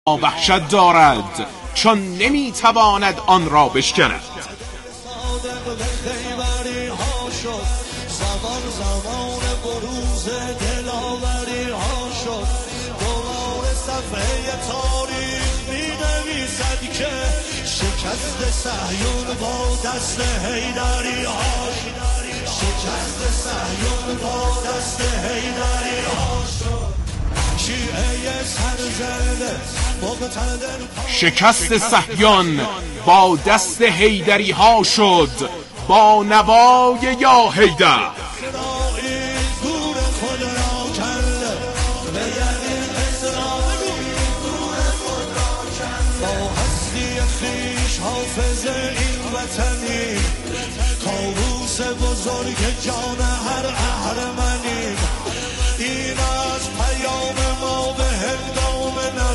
وحشت دارد چون نمیتواند آن را بشکند. زمان بروز دلاوری ها شد، دوباره صفحه تاریخ می نویسد که شکست صهیون با دست حیدری ها شد، شکست صهیون با دست حیدری ها شد. شیعه سرزنده شکست صهیون با دست حیدری ها شد، با نوای یا حیدر. حافظ این وطنی طاووس بزرگ جان هر اهرمنی، این از پیام ما به هنگام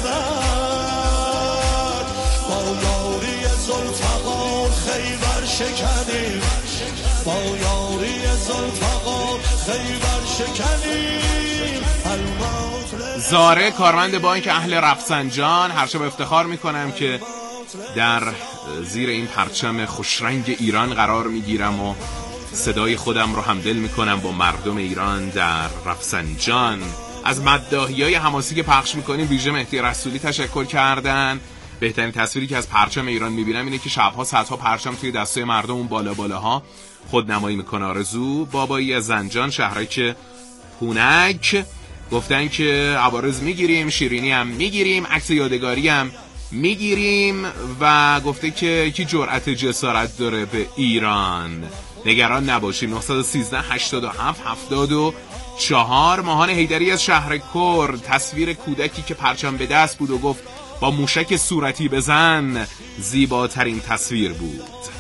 نبرد، با یاری ذوالفقار خیبر شکنیم، با یاری ذوالفقار خیبر شکنیم. زاره کارمند بانک اهل رفسنجان: هر شب افتخار میکنم که در زیر این پرچم خوشرنگ ایران قرار میگیرم و صدای خودم رو همدل میکنم با مردم ایران در رفسنجان. از مداحیای حماسی که پخش میکنیم ویژه مهدی رسولی تشکر کردن. بهترین تصویری که از پرچم ایران میبینم اینه که شبها صدها پرچم توی دستای مردم اون بالاها خودنمایی میکنه. آرزو بابایی از زنجان شهرک پونک گفتن که عوارض میگیریم، شیرینی هم میگیریم، عکس یادگاری هم میگیریم و گفته که کی جرأت جسارت داره به ایران. نگران نباشیم. 913 87 74. ماهان حیدری از شهر کرد: تصویر کودکی که پرچم به دست بود و گفت با موشک صورتی بزن زیباترین تصویر بود.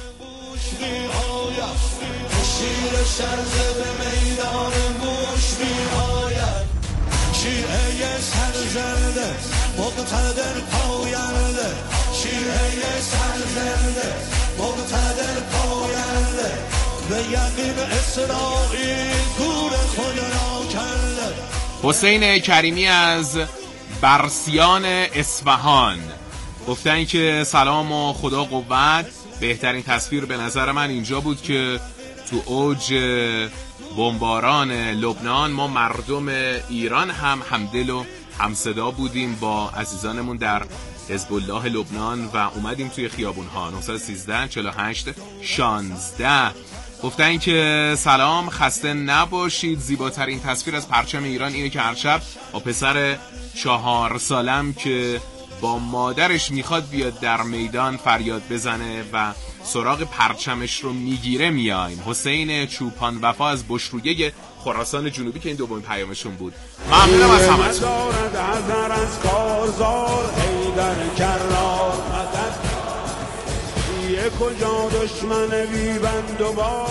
شیعه سرزنده مقتدر پاینده، شیعه سرزنده مقتدر پاینده، به یقین اسرائیل گور خود را کنده. حسین کریمی از برسیان اصفهان گفتن که سلام و خدا قوت. بهترین تصویر به نظر من اینجا بود که تو اوج بمباران لبنان ما مردم ایران هم همدل و همصدا بودیم با عزیزانمون در حزب الله لبنان و اومدیم توی خیابون‌ها. 913 48 16. گفتن که سلام، خسته نباشید. زیباترین تصویر از پرچم ایران اینه که هر شب با پسر 4 سالم که با مادرش میخواد بیاد در میدان فریاد بزنه و سراغ پرچمش رو میگیره میایم. حسین چوپان وفا از بشرویه خراسان جنوبی که این دومین پیامشون بود. ممنونم از همتون. از کارزار حیدر کرار مدد، شیعه کجا دشمن بیبند و با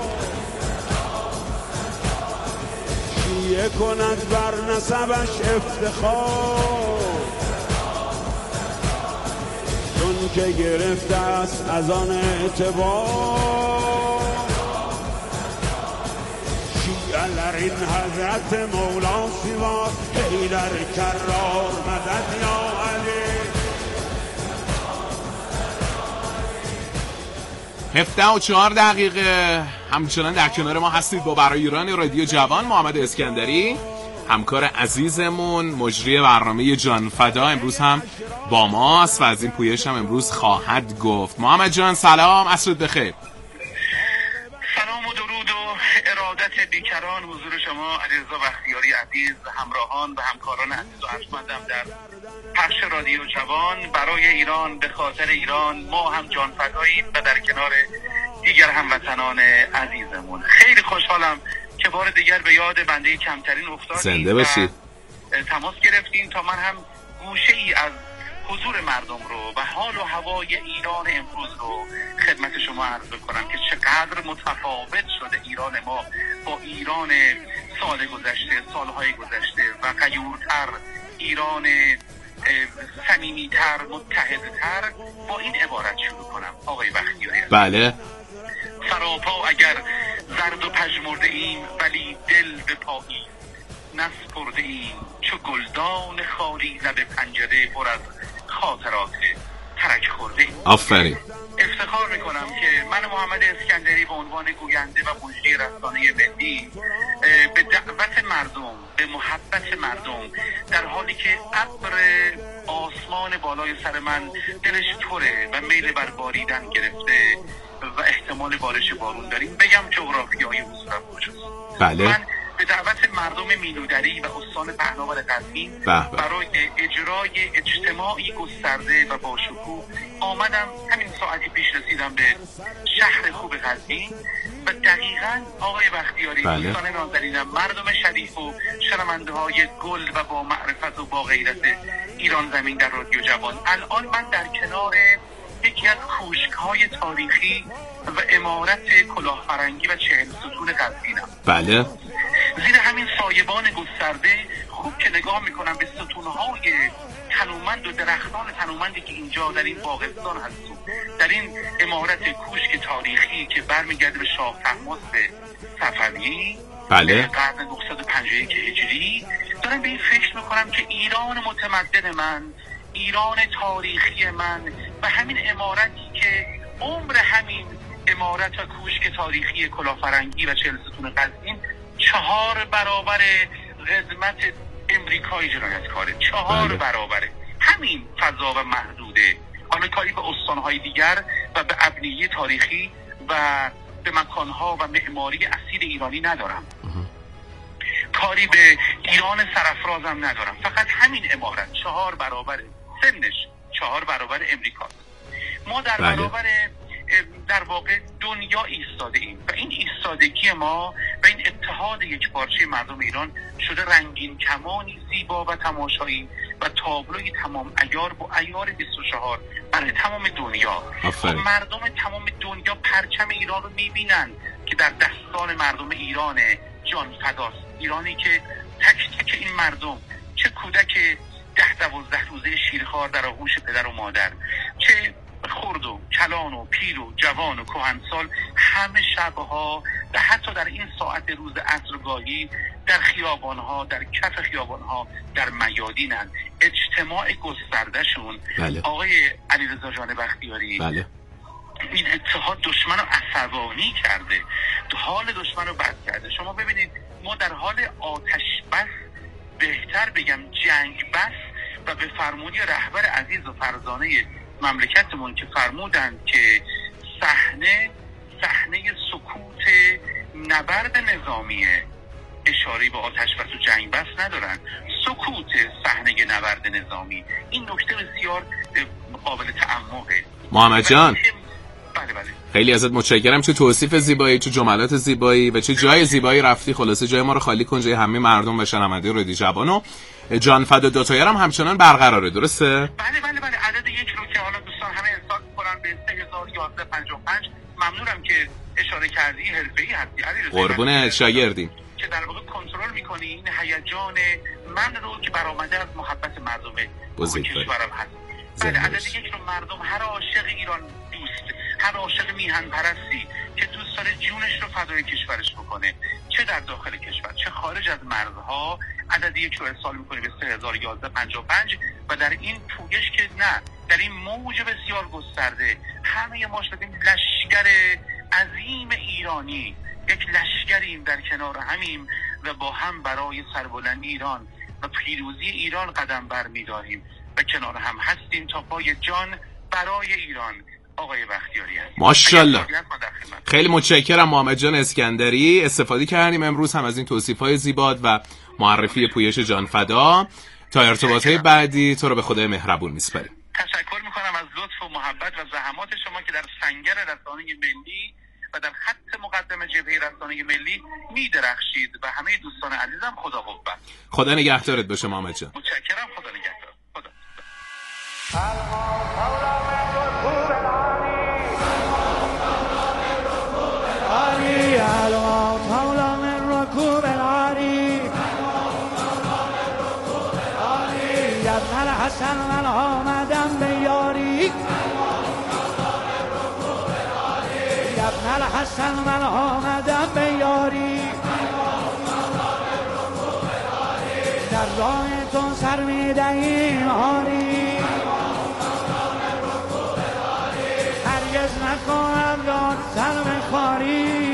شیعه کند بر نسبش افتخار، چون که گرفته است از آن اعتبار. شیعه لرین حضرت مولا سوا حیدر کرار مدد یا علی. 17:04 همچنان در کنار ما هستید با برای ایران رادیو جوان. محمد اسکندری همکار عزیزمون مجری برنامه جان فدا امروز هم با ماست و از این پویش هم امروز خواهد گفت. محمد جان سلام، عصرت بخیر. سلام و درود و ارادت بیکران حضور شما علیرضا بختیاری عزیز، همراهان و همکاران عزیز و ارجمندم در پخش رادیو جوان. برای ایران، به خاطر ایران ما هم جان فداییم و در کنار دیگر هموطنان عزیزمون. خیلی خوشحالم که بار دیگر به یاد بنده کمترین افتادیم. زنده باشید. تماس گرفتیم تا من هم گوشه ای از حضور مردم رو و حال و هوای ایران امروز رو خدمت شما عرض بکنم که چقدر متفاوت شده ایران ما با ایران سال گذشته، سالهای گذشته و غیورتر، ایران صمیمیتر، متحدتر. با این عبارت شروع کنم آقای بختیاری. بله. سراپا اگر زرد و پژمرده ایم ولی دل به پایی، نسپرده ایم چو گلدان خالی لب پنجره پر از خاطرات ترک خورده ایم. آفرین. افتخار میکنم که من محمد اسکندری به عنوان گوینده و مجری رسانه ملی به دعوت مردم، به محبت مردم، در حالی که ابر آسمان بالای سر من دلش پره و میل بر باریدن گرفته و احتمال بارش بارون داریم، بگم جغرافیای حضورم کجاست. بله. من به دعوت مردم مینودری و استان پهناور قزوین برای اجرای اجتماعی گسترده و با شکوه آمدم. همین ساعتی پیش رسیدم به شهر خوب قزوین و دقیقاً آقای بختیاری، دوستان نازنینم، مردم شریف و شنونده های گل و با معرفت و با غیرت ایران زمین در رادیو جوان، الان من در کنار یکی از کوشک‌های تاریخی و عمارت کلاهفرنگی و 40 ستون قزوینم. بله. زیر همین سایبان گسترده خوب که نگاه میکنم به ستونهای تنومند و درختان تنومندی که اینجا در این باغستان هست، در این عمارت کوشک تاریخی که برمیگرده به شاه طهماسب صفوی، بله، قرن 951 هجری، دارم به این فکر میکنم که ایران متمدن من، ایران تاریخی من و همین عمارتی که عمر همین عمارت و کوشک تاریخی کلاهفرنگی و 40 ستون قزوین 4 برابر قدمت امریکای جنایتکاره، 4 برابر همین فضا و محدوده. حالا کاری به استانهای دیگر و به ابنیه تاریخی و به مکانها و معماری اصیل ایرانی ندارم، کاری به ایران سرافرازم ندارم، فقط همین عمارت 4 برابر سنش 4 برابر امریکا. ما در برابر در واقع دنیا ایستاده ایم و این ایستادگی ما و این اتحاد یکپارچه مردم ایران شده رنگین کمانی زیبا و تماشایی و تابلوی تمام عیار با عیار 24 برای تمام دنیا. مردم تمام دنیا پرچم ایران رو میبینن که در دستان مردم ایران جان فداست، ایرانی که تک تک این مردم، چه کودک 10-12 روزه شیرخوار در آغوش پدر و مادر، چه خرد و کلان و پیر و جوان و کهنسال، همه شبها و حتی در این ساعت روز عصرگاهی در خیابانها، در کف خیابانها، در میادینن. اجتماع گستردهشون آقای علیرضا جان بختیاری، این اتحاد دشمن رو عصبانی کرده، حال دشمن رو بد کرده. شما ببینید ما در حال آتش بس، بهتر بگم جنگ بس، و به فرمانی رهبر عزیز و فرزانه مملکتمون که فرمودند که صحنه سکوت نبرد نظامیه، اشاره به آتش بس و جنگ بس ندارن، سکوت صحنه نبرد نظامی. این نکته بسیار قابل تعمقه. محمد جان، بله خیلی ازت متشکرم. چه توصیف زیبایی، چه جملات زیبایی و چه جای زیبایی رفتی. خلاصه جای ما رو خالی کن، جای همه مردم و شنونده رادیو جوانو. جان فدا دوتایر هم همچنان برقراره، درسته؟ بله. عدد یک رو که حالا دوستان همه ارسال می‌کنن به 311155. ممنونم که اشاره کردی، حرفه‌ای هستی علیرضا. قربون شاگردیم که در واقع کنترل می‌کنی این هیجان من رو که برآمده از محبت مردم کشورم هست. بله، عدد یک رو مردم، هر عاشق ایران دوست، هر عاشق میهن پرستی که دوست داره جونش رو فدای کشورش بکنه، چه در داخل کشور چه خارج از مرزها، عدد یک رو ارسال میکنه به 311155 و در این پویش که نه، در این موج بسیار گسترده همه ما شدیم لشکر عظیم ایرانی، یک لشکریم در کنار همیم و با هم برای سربلندی ایران و پیروزی ایران قدم برمی‌داریم و کنار هم هستیم تا پای جان برای ایران. آقای بختیاری هست. ماشاءالله. خیلی متشکرم محمد جان اسکندری. استفاده کردیم امروز هم از این توصیف‌های زیبات و معرفی پویش جان فدا. تا ارتباطات بعدی تو رو به خدای مهربون میسپاریم. تشکر میکنم از لطف و محبت و زحمات شما که در سنگر رسانه ملی و در خط مقدم جبهه رسانه ملی میدرخشید و همه دوستان عزیزم خدا قوت. خدا نگهدارت باشه محمد جان. متشکرم. خدا نگهدار. خدا. حسن من آمدم به یاری، ابن الحسن من آمدم به یاری، راه تو سر میدهیم آری، هرگز نخواهم داد سر بخاری،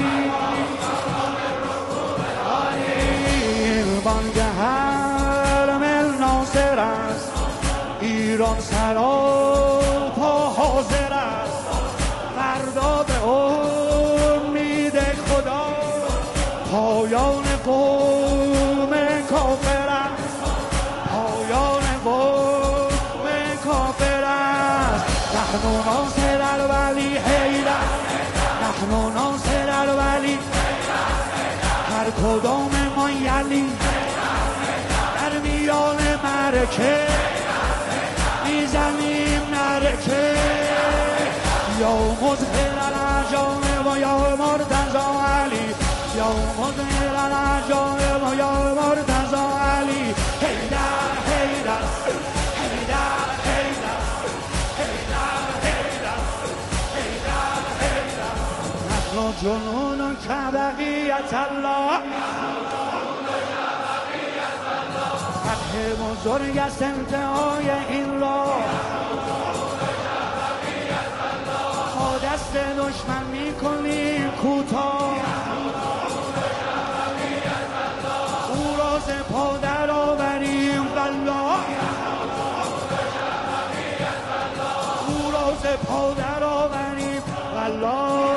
بانگ حرم ناصر است، ایران سراپا حاضر است، فردا به امید خدا پایان قوم کافر است، پایان قوم کافر است. نحن ناصر الولی حیدر، نحن ناصر الولی، هر کدام ما یلی در میان مرکه میزنیم نرکه، یا مظهر العجائب و یا مرتضی علی، یا مظهر العجائب و یا مرتضی علی. حیدر حیدر حیدر حیدر حیدر حیدر حیدر حیدر، نحن جنون کبقیت الله، فتح بزرگ است انتهای این راه، با دست دشمن میکنیم کوتاه، او را ز پا در آوریم والله، او را ز پا در آوریم والله.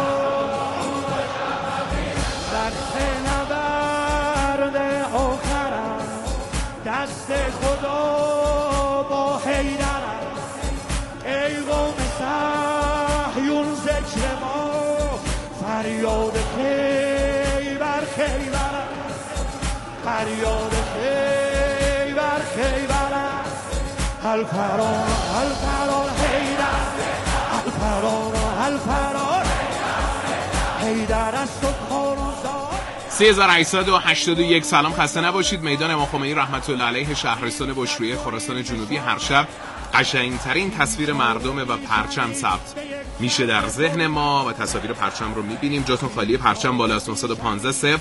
دست نبرد آخر است، دست خدا با حیدر است، ای قوم صهیون ذکر ما فریاد خیبر خیبر است، فریاد خیبر خیبر است. الفرار الفرار حیدر، الفرار الفرار حیدر است و کارزار. 3881. سلام، خسته نباشید. میدان امام خمینی رحمت الله علیه، شهرستان بشرویه، خراسان جنوبی. هر شب قشنگترین تصویر مردم و پرچم ثبت میشه در ذهن ما و تصاویر پرچم رو میبینیم. جاتون خالی، پرچم بالا است. 915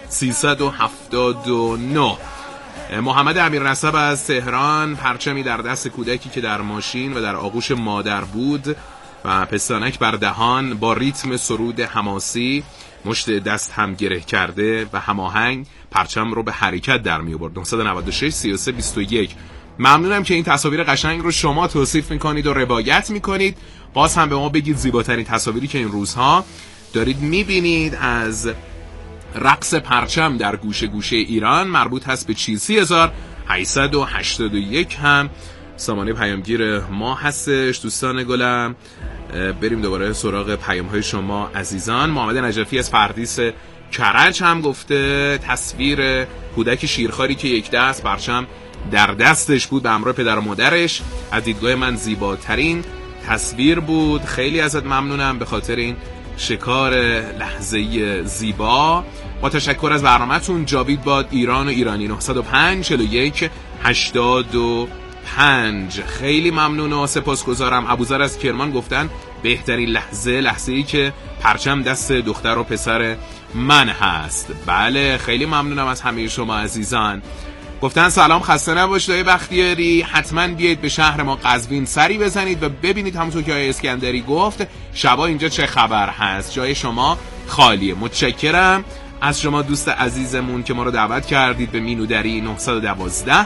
0379. محمد امیرنسب از تهران، پرچمی در دست کودکی که در ماشین و در آغوش مادر بود و پستانک بر دهان، با ریتم سرود حماسی مشت دست هم گره کرده و هماهنگ پرچم رو به حرکت در می آورد. 996 33 21. ممنونم که این تصاویر قشنگ رو شما توصیف میکنید و روایت میکنید. باز هم به ما بگید زیباترین تصاویری که این روزها دارید میبینید از رقص پرچم در گوشه گوشه ایران مربوط هست به چی؟ 3881 هم سامانه پیامگیر ما هستش. دوستان گلم، بریم دوباره سراغ پیام‌های شما عزیزان. محمد نجفی از پردیس کرج هم گفته تصویر کودک شیرخواری که یک دست پرچم در دستش بود به همراه پدر و مادرش از دیدگاه من زیباترین تصویر بود. خیلی ازت ممنونم به خاطر این شکار لحظه‌ای زیبا. با تشکر از برنامه‌تون. جاوید باد ایران و ایرانی. 905 41 85. خیلی ممنون و سپاسگزارم. ابوذر از کرمان گفتن بهترین لحظه‌ای که پرچم دست دختر و پسر من هست. بله، خیلی ممنونم از همه شما عزیزان. گفتن سلام، خسته نباشید آقای بختیاری، حتما بیایید به شهر ما قزوین سری بزنید و ببینید همونطور که آقای اسکندری گفت شبا اینجا چه خبر هست. جای شما خالیه. متشکرم از شما دوست عزیزمون که ما رو دعوت کردید به مینودری 912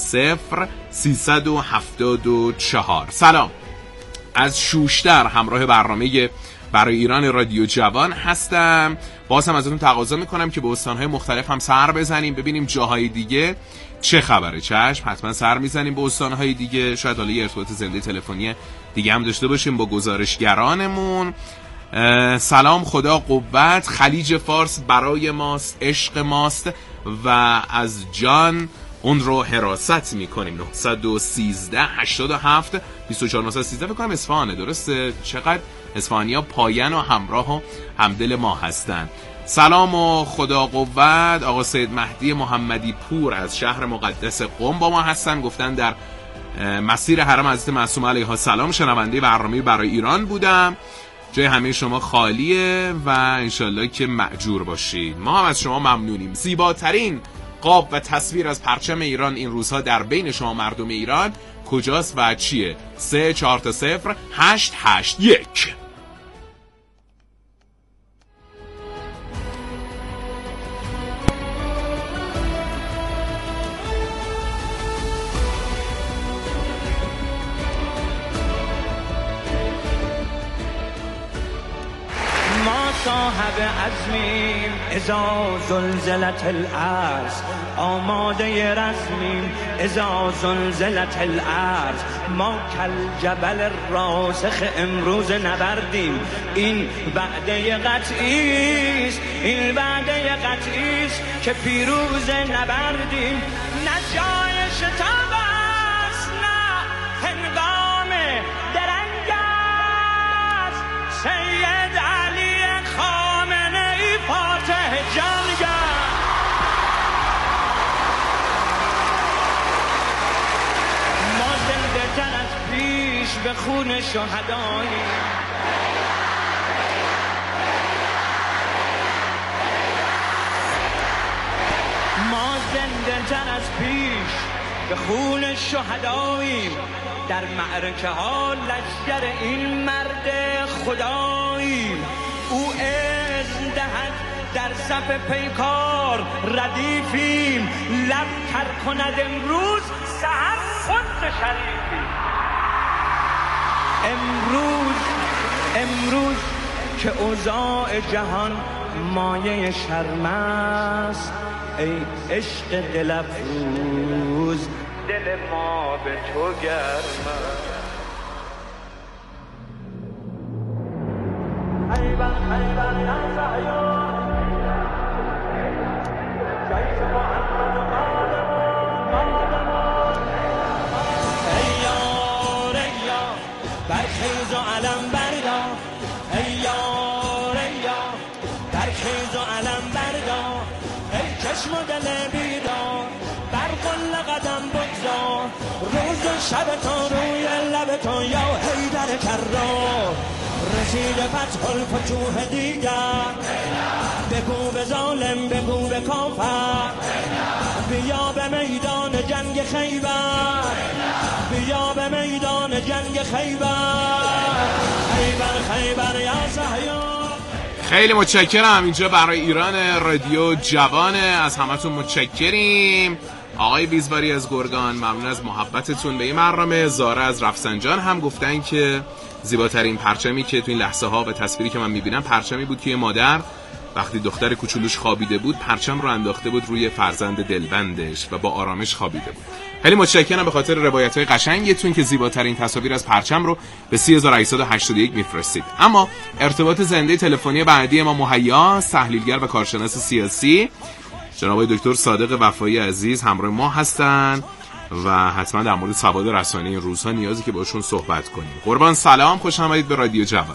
0374. سلام از شوشتر، همراه برنامه برای ایران رادیو جوان هستم. باز هم ازتون تقاضا میکنم که به استانهای مختلف هم سر بزنیم ببینیم جاهای دیگه چه خبره. چشم، حتما سر میزنیم به استانهای دیگه. شاید حالا یه ارتباط زنده تلفنی دیگه هم داشته باشیم با گزارشگرانمون. سلام، خدا قوت، خلیج فارس برای ماست، عشق ماست و از جان اون رو حراست میکنیم. 913 87 24 913 فکر کنم اصفهانه، درسته؟ چقدر اصفهانی‌ها پاین و همراه و همدل ما هستن. سلام و خدا قوت. آقا سید مهدی محمدی پور از شهر مقدس قم با ما هستن. گفتن در مسیر حرم حضرت معصومه علیها السلام شنونده برنامه برای ایران بودم. جای همه شما خالیه و انشالله که مأجور باشید. ما هم از شما ممنونیم. زیباترین قاب و تصویر از پرچم ایران این روزها در بین شما مردم ایران کجاست و چیه؟ 340-881. صاحب عزمیم اذا زلزلت الارض، آماده رسمیم اذا زلزلت الارض. ما کل جبل راسخ امروز نبردیم، این وعده قطعیست، این وعده قطعیست که پیروز نبردیم. نه جای شتاب است نه هنگام درنگ است، سید علی خامنه ای فاتح جنگ. ما زنده تر از پیش به خون شهداییم، ما زنده تر از پیش به خون شهداییم. در معرکه ها لشکر این مرد خداییم. او اذن دهد در صف پیکار ردیفیم، لب تر کند امروز سحر خود شریفیم. امروز که اوضاع جهان مایه شرم است، ای عشق دل افروز دل ما به تو گرم است. خیبر خیبر یا سعیان، جیش محمد و قادمان. ای یار ای یار برخیز و علم بردار، ای یار ای یار برخیز و علم بردار. ای چشم و دل بیدار بر قل قدم بگذار، روز و شب تو روی لب تو یا حیدر کرار. رسید فتح الفتوح دیگر، بگو به ظالم بگو به کافر، بیا به میدان جنگ خیبر، بیا به میدان جنگ خیبر. خیبر خیبر یا صهیون. خیلی متشکرم. اینجا برای ایران رادیو جوانه، از همتون متشکریم. آقای بیزواری از گرگان ممنون از محبتتون به این برنامه. زاره از رفسنجان هم گفتن که زیباترین پرچمی که تو این لحظه ها و تصویری که من میبینم پرچمی بود که مادر وقتی دختر کوچولوش خوابیده بود پرچم رو انداخته بود روی فرزند دلبندش و با آرامش خوابیده بود. خیلی متشکرم به خاطر روایت‌های قشنگتون که زیباترین تصاویر از پرچم رو به 3881 میفرستید. اما ارتباط زنده تلفنی بعدی ما مهیاست. تحلیلگر و کارشناس سیاسی جناب دکتر صادق وفایی عزیز همراه ما هستن و حتما در مورد سواد رسانه این روزها نیازی که باشون صحبت کنیم. قربان سلام، خوش آمدید به رادیو جوان.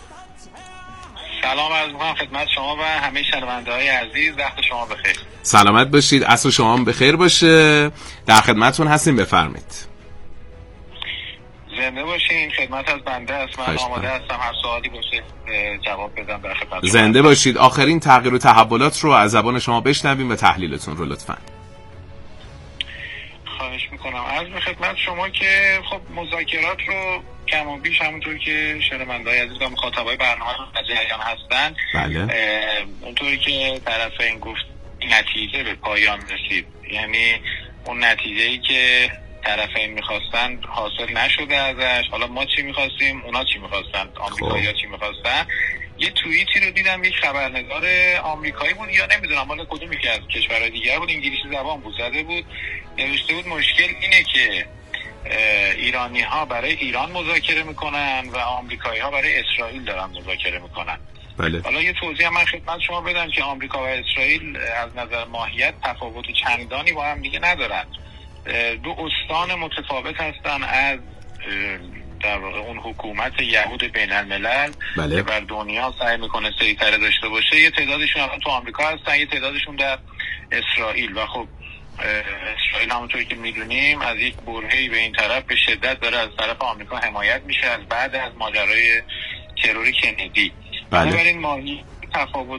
سلام عرض می‌کنم خدمت شما و همه شنونده‌های عزیز. وقت شما بخیر. سلامت باشید، عصر شما هم بخیر باشه. در خدمتتون هستیم، بفرمایید. زنده باشین، خدمت از بنده است. من آماده هستم هر سوالی باشه جواب بدم در خدمت. زنده باشید. آخرین تغییر و تحولات رو از زبان شما بشنویم و تحلیلتون رو لطفاً. خواهش میکنم. عرض به خدمت شما که خب مذاکرات رو کم و بیش همونطور که شنونده‌های عزیز و مخاطبای برنامه در جریان هستن، بله، اونطوری که طرفین گفت نتیجه به پایان رسید. یعنی اون نتیجه‌ای که طرفین می‌خواستن حاصل نشده ازش. حالا ما چی می‌خواستیم، اونا چی می‌خواستن، آمریکایی‌ها چی می‌خواستن. یه توییتی رو دیدم یک خبرنگار آمریکایی بود یا نمیدونم مال کدومی که از کشورهای دیگر بود، انگلیسی زبان بود، زده بود نوشته بود مشکل اینه که ایرانی ها برای ایران مذاکره میکنن و آمریکایی ها برای اسرائیل دارن مذاکره میکنن. بله. حالا یه توضیح من خدمت شما بدم که آمریکا و اسرائیل از نظر ماهیت تفاوت چندانی با هم دیگه ندارن. دو استان متفاوت هستن از در واقع اون حکومت یهود بین الملل که بر دنیا سعی میکنه سیطره داشته باشه. یه تعدادشون الان تو آمریکا هستن، یه تعدادشون در اسرائیل. و خب اسرائیل همونطوری که میدونیم از یک برهه‌ای به این طرف به شدت داره از طرف آمریکا حمایت میشه از بعد از ماجرای ترور کندی. بنابراین ماهی تفاوت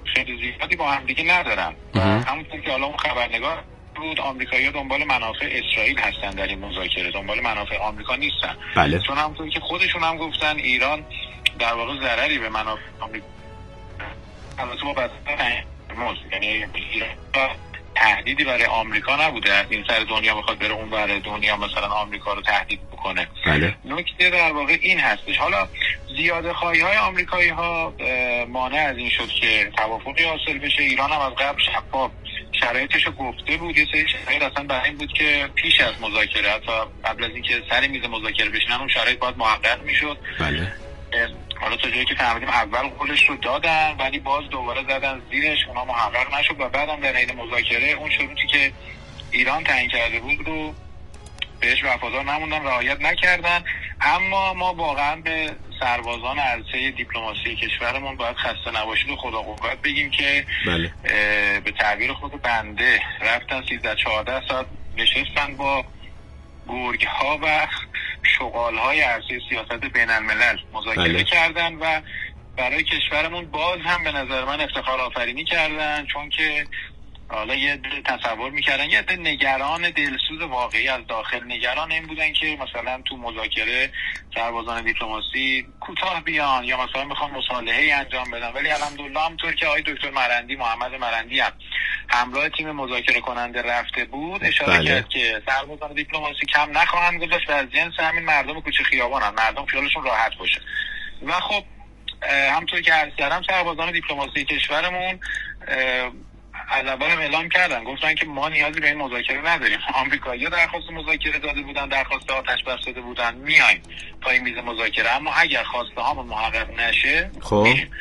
خیلی زیادی با هم دیگه ندارن. همونطور که حالا اون خبرنگار بود، آمریکایی‌ها دنبال منافع اسرائیل هستن در این مذاکره، دنبال منافع آمریکا نیستن. بله. چون همونطور که خودشون هم گفتن ایران در واقع ضرری به منافع آمریکا، البته با بستن یعنی ایران تهدیدی برای آمریکا نبوده از این سر دنیا بخواد بره اون بره دنیا مثلا آمریکا رو تهدید بکنه. بله. نکته در واقع این هستش. حالا زیاده خواهی های آمریکایی ها مانع از این شد که توافقی حاصل بشه. ایران هم از قبل شفاف شرایطش رو گفته بود. یه سری شرایط اصلا برای این بود که پیش از مذاکره، حتی قبل از اینکه سر میز مذاکره بشینن، اون شرایط باید محقق میشد. بله. حالا تا جایی که فهمیدیم اول قولش رو دادن ولی باز دوباره زدن زیرش، اونا محقق نشد و بعدم در حین مذاکره اون شروطی که ایران تعیین کرده بود رو بهش وفادار نموندن، رعایت نکردن. اما ما واقعا به سربازان عرصه دیپلماسی کشورمون باید خسته نباشید و خدا قوت بگیم که بله. به تعبیر خود بنده رفتن 13-14 ساعت نشستن با گرگ ها و شغال های عرصه سیاست بین الملل مذاکره بله. کردن و برای کشورمون باز هم به نظر من افتخار آفرینی کردن، چون که حالا یه تصور میکردن، یه نگران دلسوز واقعی از داخل نگران این بودن که مثلا تو مذاکره سربازان دیپلماسی کوتاه بیان یا مثلا میخوان مصالحه‌ای انجام بدن، ولی الحمدلله همونطور که آقای دکتر مرندی، محمد مرندی هم همراه تیم مذاکره کننده رفته بود اشاره بله. کرد که سربازان دیپلماسی کم نخواهند گذاشت و از جنس همین مردم کوچه خیابانن، مردم خیالشون راحت باشه. و خب همونطور که عرض کردم سربازان دیپلماسی کشورمون از اول هم اعلام کردن، گفتن که ما نیازی به این مذاکره نداریم. آمریکایی‌ها درخواست مذاکره داده بودن، درخواست آتش بس داده بودن، میایم پای میز مذاکره، اما اگر خواسته هامون محقق نشه خب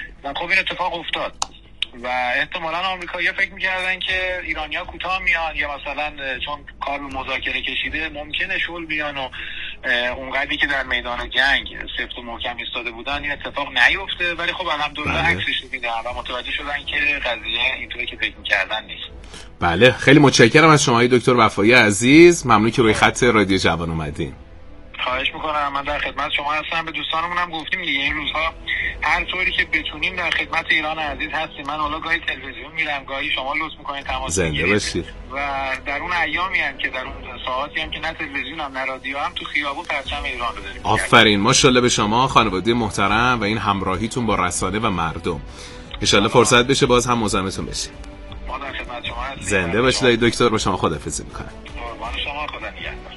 این اتفاق افتاد و احتمالاً آمریکایی‌ها فکر می‌کردن که ایرانی‌ها کوتاه میان یا مثلا چون کار به مذاکره کشیده ممکنه شل بیان و اونقدری که در میدان جنگ سفت و محکم ایستاده بودن این اتفاق نیفته. ولی خب الحمدلله عکسش رو دیدن و متوجه شدن که قضیه اینطوری که فکر می‌کردن نیست. بله، خیلی متشکرم از شما دکتر وفایی عزیز، ممنون که روی خط رادیو جوان اومدین. خواهش میکنم، من در خدمت شما هستم. به دوستانمون هم گفتیم دیگه این روزها هر طوری که بتونیم در خدمت ایران عزیز هستیم. من حالا گاهی تلویزیون میرم، گاهی شما لطف میکنید تماس بگیرید و در اون ایامی هم که در اون ساعاتی هم که نه تلویزیون هم نه رادیو هم تو خیابون پرچم ایران رو داریم. آفرین، ماشاءالله به شما خانواده محترم و این همراهیتون با رسانه و مردم. ان شاءالله فرصت بشه باز هم مزاحمتون بشیم. ما در خدمت شما هستیم. زنده باشید دکتر، با شما خداحافظی میکنم. قربان شما، خدا نگهدار.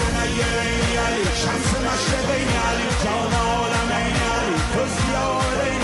شمس مشرق علی جان عالم علی تو زیاره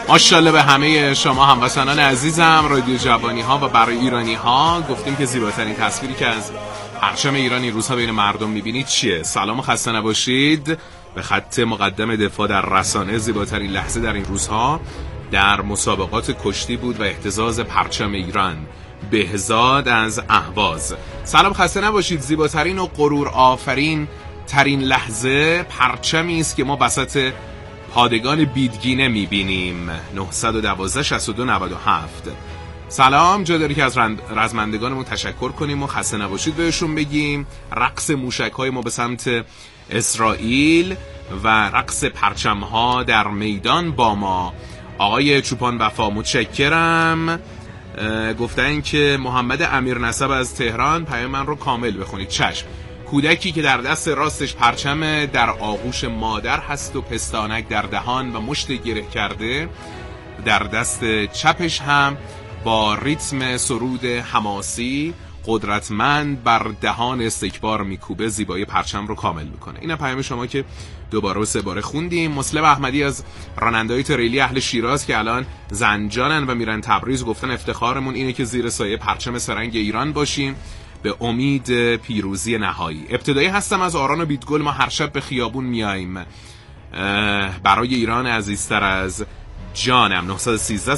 ماشاءالله به همه شما هموطنان عزیزم رادیو جوانی ها و برای ایرانی ها. گفتیم که زیباترین تصویری که از پرچم ایران این روزها بین مردم میبینید چیه؟ سلام و خسته نباشید. به خط مقدم دفاع در رسانه زیباترین لحظه در این روزها در مسابقات کشتی بود و اهتزاز پرچم ایران. بهزاد از اهواز. سلام خسته نباشید. زیباترین و غرور آفرین ترین لحظه پرچمی است که ما بسط پادگان بیدگینه میبینیم. 912 62 97. سلام، جا داری که از رزمندگانمون تشکر کنیم و خسته نباشید بهشون بگیم. رقص موشک‌های ما به سمت اسرائیل و رقص پرچم‌ها در میدان با ما. آقای چوپان وفا متشکرم. گفتن که محمد امیر نسب از تهران پیام من رو کامل بخونید. چشم. کودکی که در دست راستش پرچم در آغوش مادر هست و پستانک در دهان و مشت گره کرده، در دست چپش هم با ریتم سرود حماسی قدرتمند بر دهان استکبار میکوبه، زیبایی پرچم رو کامل میکنه. این پیام شما که دوباره و سه باره خوندیم. مسلم احمدی از راننده‌های تریلی اهل شیراز که الان زنجانن و میرن تبریز گفتن افتخارمون اینه که زیر سایه پرچم سرنگ ایران باشیم به امید پیروزی نهایی. ابتدایی هستم از آران و بیدگل. ما هر شب به خیابون میاییم برای ایران عزیزتر از جانم. 913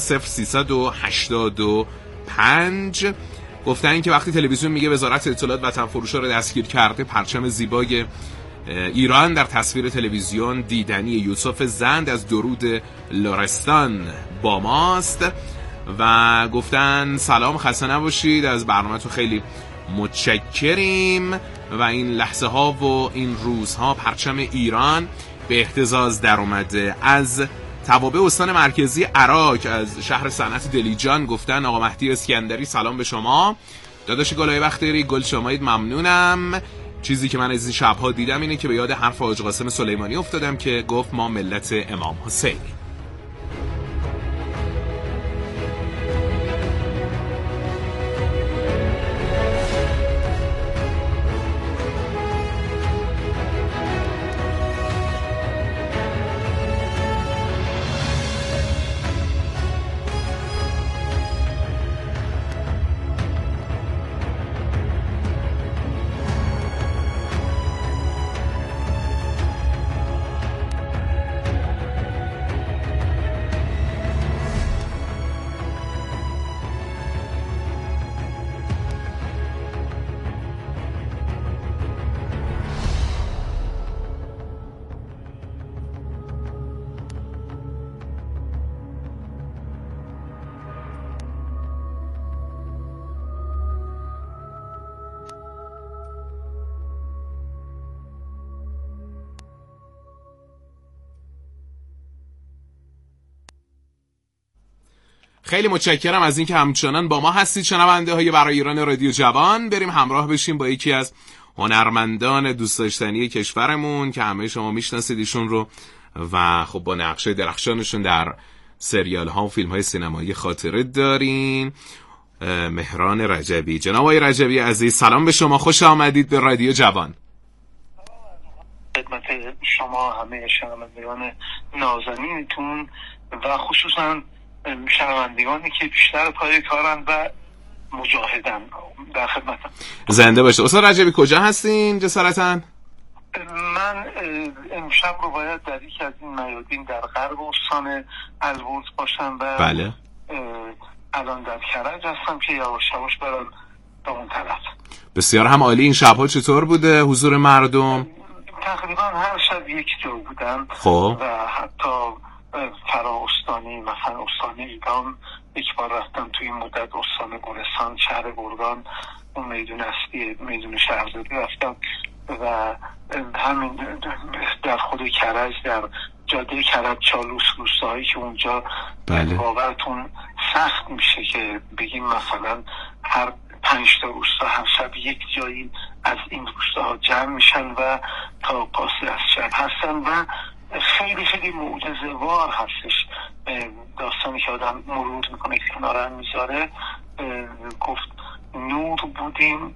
0385. گفتن که وقتی تلویزیون میگه وزارت اطلاعات وطن فروشا رو دستگیر کرده، پرچم زیبای ایران در تصویر تلویزیون دیدنی. یوسف زند از درود لرستان با ماست و گفتن سلام خسته نباشید، از برنامه‌تون خیلی متشکریم و این لحظه ها و این روزها پرچم ایران به اهتزاز در اومده. از توابع استان مرکزی عراق از شهر صنعت دلیجان گفتن آقا مهدی اسکندری سلام به شما داداش گلای بختیاری، گل شمایید، ممنونم. چیزی که من از این شبها دیدم اینه که به یاد حرف حاج قاسم سلیمانی افتادم که گفت ما ملت امام حسین. خیلی متشکرم از اینکه همچنان با ما هستید شنونده های برای ایران رادیو جوان. بریم همراه بشیم با یکی از هنرمندان دوست داشتنی کشورمون که همه شما میشناسید ایشون رو و خب با نقشه درخشانشون در سریال ها و فیلم های سینمایی خاطره دارین. مهران رجبی. جناب آقای رجبی عزیز سلام به شما، خوش آمدید به رادیو جوان. خدمت شما همه شنوندگان نازنینتون و خصوصا شنوندگانی که بیشتر پای کارن و مجاهدن در خدمتم. زنده باشه. استاد رجبی کجا هستین جسارتاً؟ من امشب رو باید در یکی از این میادین در غرب استان البرز باشم و بله. الان در کرج هستم که یواش یواش برم به اون طرف. بسیار هم عالی. این شب‌ها چطور بوده حضور مردم؟ تقریبا هر شب یک جا بودن. خب. و حتی فرا استانی مثلا استان ایدام یک بار رفتم توی مدت، استان گلستان، شهر گرگان، اون میدون اصلی میدون شهرزادی رفتم و همین در خود کرج در جاده کرج چالوس روستایی که اونجا بله. باورتون سخت میشه که بگیم مثلا هر 5 تا روستا هر شب یک جایی از این روستاها جمع میشن و تا پاس از شب هستن و خیلی خیلی معجزه‌وار هستش. داستانی که آدم مرور میکنه که کنار هم میذاره، گفت نور بودیم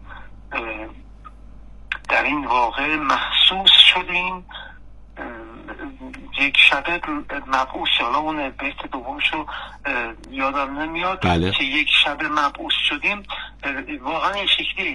در این واقع محسوس شدیم یک شب مبعوث، حالا اون بیت دومشو یادم نمیاد. بله. که یک شب مبعوث شدیم، واقعا این شکلی